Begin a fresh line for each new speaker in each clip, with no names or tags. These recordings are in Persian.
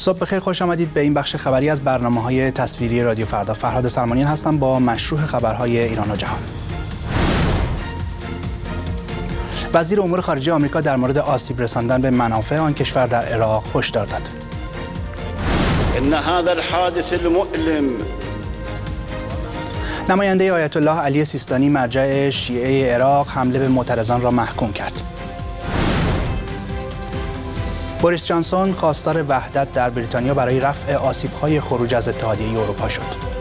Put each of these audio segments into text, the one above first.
صبح بخیر، خوش آمدید به این بخش خبری از برنامه‌های تصویری رادیو فردا. فرهاد سلمانیان هستم با مشروح خبرهای ایران و جهان. وزیر امور خارجه آمریکا در مورد آسیب رساندن به منافع آن کشور در عراق هشدار داد.
ان هذا الحادث المؤلم
نماینده آیت الله علی سیستانی مرجع شیعه عراق حمله به معترضان را محکوم کرد. بوریس جانسون خواستار وحدت در بریتانیا برای رفع آسیب‌های خروج از اتحادیه اروپا شد.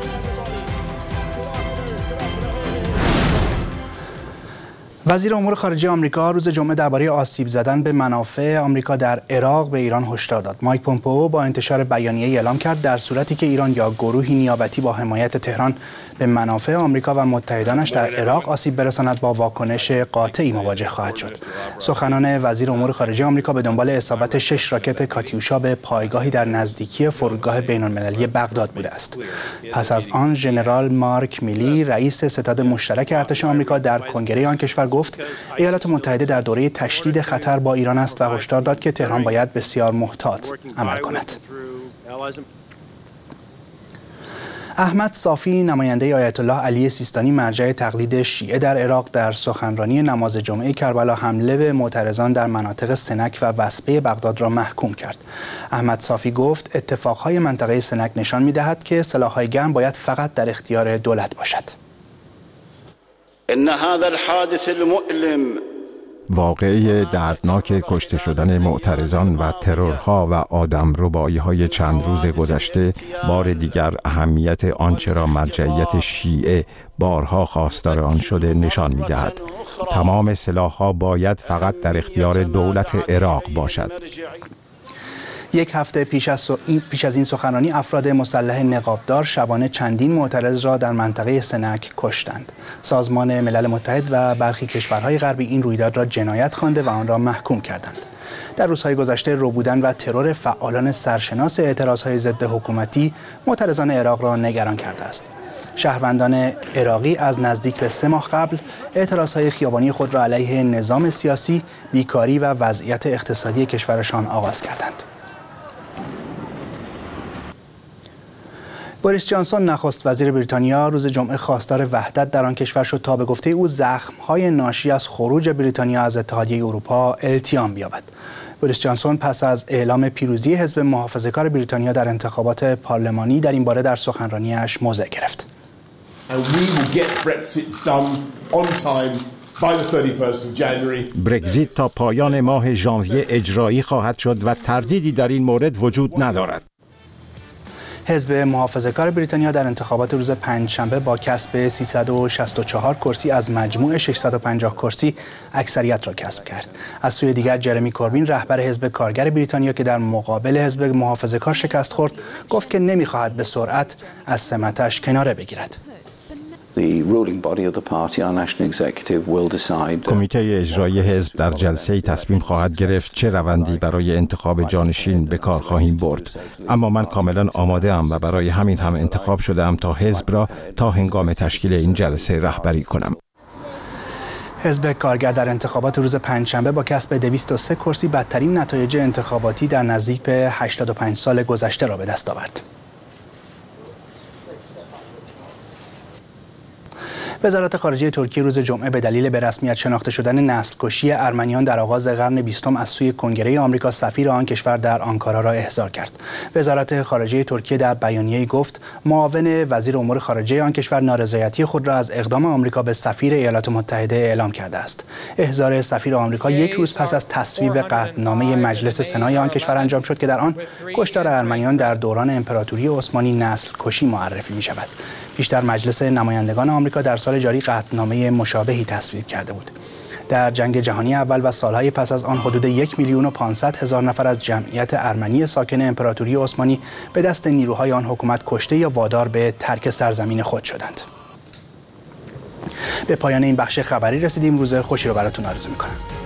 وزیر امور خارجه آمریکا روز جمعه درباره آسیب زدن به منافع آمریکا در عراق به ایران هشدار داد. مایک پومپئو با انتشار بیانیه‌ای اعلام کرد در صورتی که ایران یا گروهی نیابتی با حمایت تهران به منافع آمریکا و متحدانش در عراق آسیب برساند با واکنش قاطعی مواجه خواهد شد. سخنان وزیر امور خارجه آمریکا به دنبال اصابت 6 راکت کاتیوشا به پایگاهی در نزدیکی فرودگاه بین‌المللی بغداد بوده است. پس از آن ژنرال مارک میلی رئیس ستاد مشترک ارتش آمریکا در کنگره آن کشور گفت ایالات متحده در دوره تشدید خطر با ایران است و هشدار داد که تهران باید بسیار محتاط عمل کند. احمد صافی نماینده آیت الله علی سیستانی مرجع تقلید شیعه در عراق در سخنرانی نماز جمعه کربلا حمله به معترضان در مناطق سنک و وسپه بغداد را محکوم کرد. احمد صافی گفت اتفاقهای منطقه سنک نشان می‌دهد که سلاح‌های گرم باید فقط در اختیار دولت باشد.
ان هذا الحادث المؤلم
واقعه دردناک کشته شدن معترضان و ترورها و آدمربایی‌های چند روز گذشته بار دیگر اهمیت آنچه را مرجعیت شیعه بارها خواستار آن شده نشان می‌دهد. تمام سلاح‌ها باید فقط در اختیار دولت عراق باشد.
یک هفته پیش از این سخنرانی افراد مسلح نقابدار شبانه چندین معترض را در منطقه سنک کشتند. سازمان ملل متحد و برخی کشورهای غربی این رویداد را جنایت خوانده و آن را محکوم کردند. در روزهای گذشته ربودن و ترور فعالان سرشناس اعتراضهای ضد حکومتی معترضان عراق را نگران کرده است. شهروندان عراقی از نزدیک به 3 ماه قبل اعتراضهای خیابانی خود را علیه نظام سیاسی، بیکاری و وضعیت اقتصادی کشورشان آغاز کردند. بوریس جانسون نخست وزیر بریتانیا روز جمعه خواستار وحدت در آن کشور شد تا به گفته او زخم‌های ناشی از خروج بریتانیا از اتحادیه اروپا التیام بیابد. بوریس جانسون پس از اعلام پیروزی حزب محافظه‌کار بریتانیا در انتخابات پارلمانی در این باره در سخنرانی‌اش موضع گرفت.
برگزیت تا پایان ماه ژانویه اجرایی خواهد شد و تردیدی در این مورد وجود ندارد.
حزب محافظه‌کار بریتانیا در انتخابات روز پنجشنبه با کسب 364 کرسی از مجموع 650 کرسی اکثریت را کسب کرد. از سوی دیگر جرمی کوربین رهبر حزب کارگر بریتانیا که در مقابل حزب محافظه‌کار شکست خورد گفت که نمی‌خواهد به سرعت از سمتش کناره بگیرد.
کمیته اجرایی حزب در جلسه تصمیم خواهد گرفت چه روندی برای انتخاب جانشین به کار خواهیم برد. اما من کاملا آماده ام و برای همین هم انتخاب شدم تا حزب را تا هنگام تشکیل این جلسه رهبری کنم.
حزب کارگر در انتخابات روز پنجشنبه با کسب 203 کرسی بدترین نتایج انتخاباتی در نزدیک به 85 سال گذشته را به دست آورد. وزارت خارجه ترکیه روز جمعه به دلیل به رسمیت شناخته شدن نسل‌کشی ارمنیان در آغاز قرن 20 از سوی کنگره آمریکا سفیر آن کشور در آنکارا را احضار کرد. وزارت خارجه ترکیه در بیانیه‌ای گفت معاون وزیر امور خارجه آن کشور نارضایتی خود را از اقدام آمریکا به سفیر ایالات متحده اعلام کرده است. احضار سفیر آمریکا یک روز پس از تصویب قطعنامه مجلس سنای آن کشور انجام شد که در آن کشتار ارمنیان در دوران امپراتوری عثمانی نسل‌کشی معرفی می‌شود. بیشتر مجلس نمایندگان آمریکا در سال جاری قطعنامه مشابهی تصویب کرده بود. در جنگ جهانی اول و سالهای پس از آن حدود 1,500,000 نفر از جمعیت ارمنی ساکن امپراتوری عثمانی به دست نیروهای آن حکومت کشته یا وادار به ترک سرزمین خود شدند. به پایان این بخش خبری رسیدیم. روز خوشی رو براتون آرزو می‌کنم.